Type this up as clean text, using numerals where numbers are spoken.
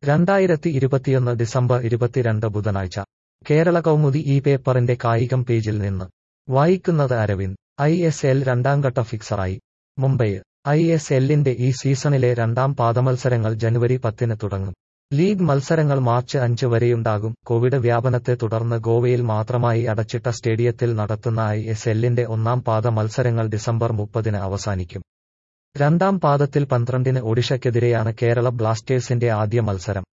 2021 December 22 ബുധനാഴ്ച കേരള കൗമുദി ഈ പേപ്പറിന്റെ കായികം പേജിൽ നിന്ന് വായിക്കുന്നത് അരവിന്ദ്. ISL രണ്ടാംഘട്ട ഫിക്സറായി. മുംബൈ. ISLന്റെ ഈ സീസണിലെ രണ്ടാം പാദമത്സരങ്ങൾ ജനുവരി 10 തുടങ്ങും. ലീഗ് മത്സരങ്ങൾ മാർച്ച് 5 വരെയുണ്ടാകും. കോവിഡ് വ്യാപനത്തെ തുടർന്ന് ഗോവയിൽ മാത്രമായി അടച്ചിട്ട സ്റ്റേഡിയത്തിൽ നടത്തുന്ന ISLന്റെ ഒന്നാം പാദ മത്സരങ്ങൾ ഡിസംബർ 30 അവസാനിക്കും. രണ്ടാം പാദത്തിൽ 12 ഒഡിഷയ്ക്കെതിരെയാണ് കേരള ബ്ലാസ്റ്റേഴ്സിന്റെ ആദ്യ മത്സരം.